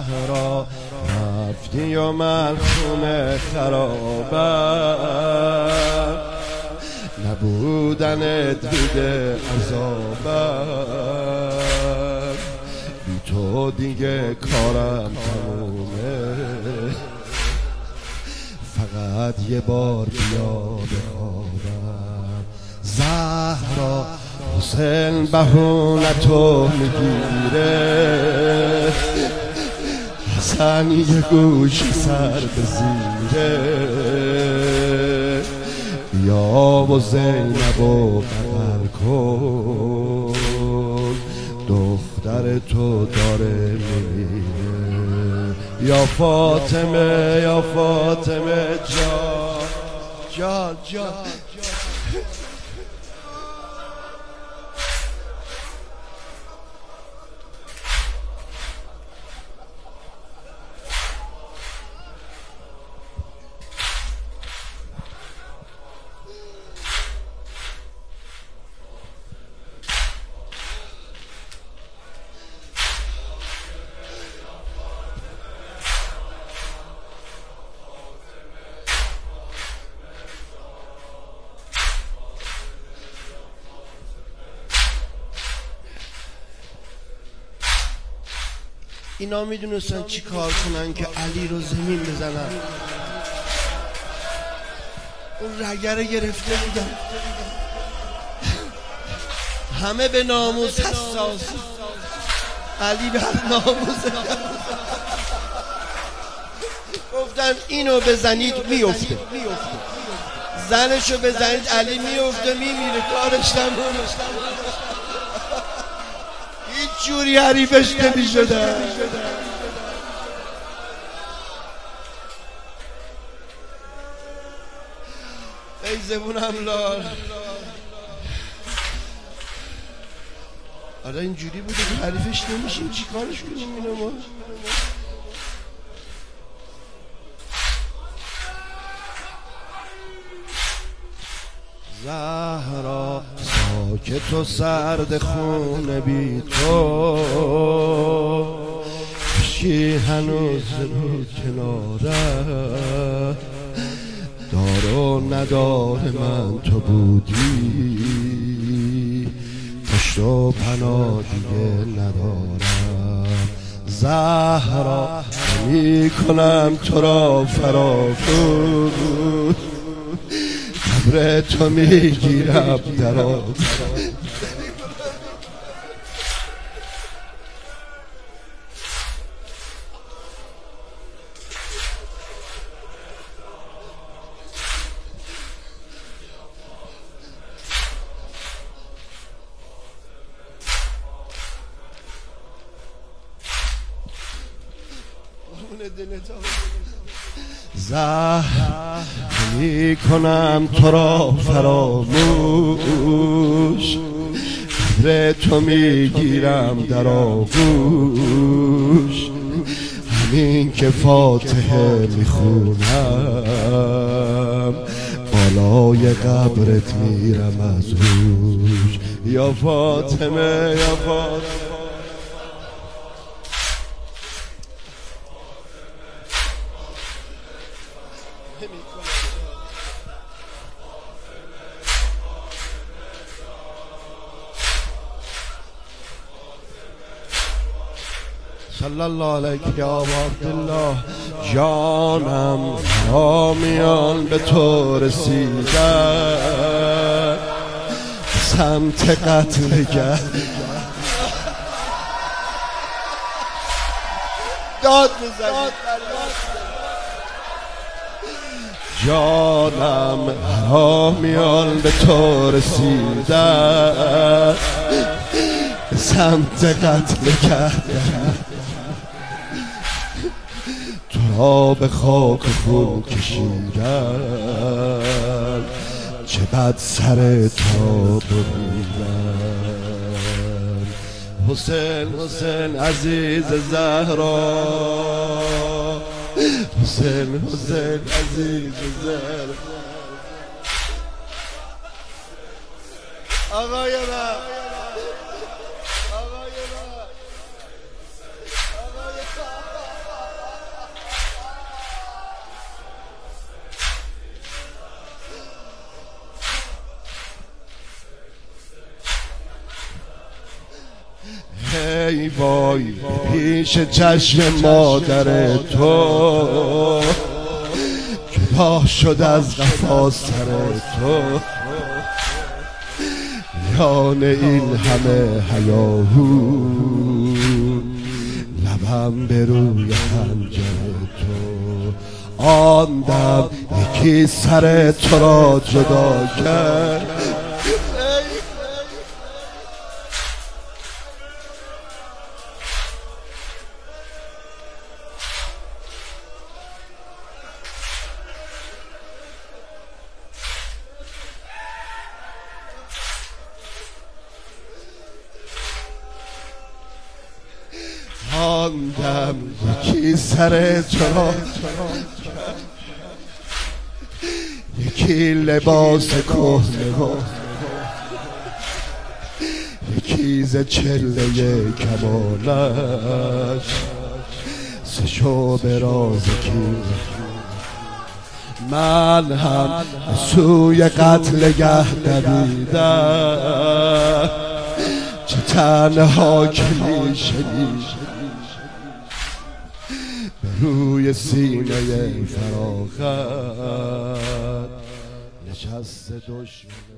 زهرا رفتی و من خونه خرابم، نبودنت بوده عذابم، بی تو دیگه کارم تمومه، فقط یه بار بیا بخوابم. زهرا حسین بهونتو میگیره، حسن یه گوش سر به زیره، بیا و زینبو بغل کن، دختر تو داره میمیره. یا فاطمه یا فاطمه جان جان. اینا میدونستن چی کار کنن که علی رو زمین بزنن. اون رگره گرفته بودن، همه به ناموس حساس، علی به ناموس گفتن اینو بزنید میفته، زنشو بزنید علی میفته میمیره، کارش تمومه. هیچ جوری حریفش نمی‌شده. ای زبونم لال. آره اینجوری بوده که حریفش نمیشیم، چی کارش کنیم اینو ما؟ زهرا ساکت و سرد خونه بی تو، کشی هنوز بود کناره، دار و ندار من تو بودی، پشت و پناه دیگه ندارم. زهرا نمی کنم تو را فراموش، قبر تو میگیرم در آغوش. زهر می کنم تو را فراموش، قدر تو میگیرم در آغوش، همین که فاتحه میخونم بالای قبرت میرم از روش. یا فاطمه یا فاطمه. صلی الله علیک یا عبدالله. جانم حرامیان به تو رسیدن، سمت قتل گرد داد میزنی. جانم حرامیان به تو رسیدن، سمت قتل گردن، تو را به خاک خون کشیدن، چه بد سر تا بریدن. حسین حسین عزیز زهرا، حسین حسین عزیز زهرا. آقای من ای وای پیش چشم مادر تو جدا شد از قفا سر تو میان این همه هیاهو لبم به روی خنجر تو آن دم یکی سر تو را جدا کرد آن دم یکی سر تو را یکی لباس کهنه یکی ز چله کمالش سشو به راز کی من هم سوی قتل گه دویدم چه تنها که میشنی به روی سینه فراخت نشست دشمن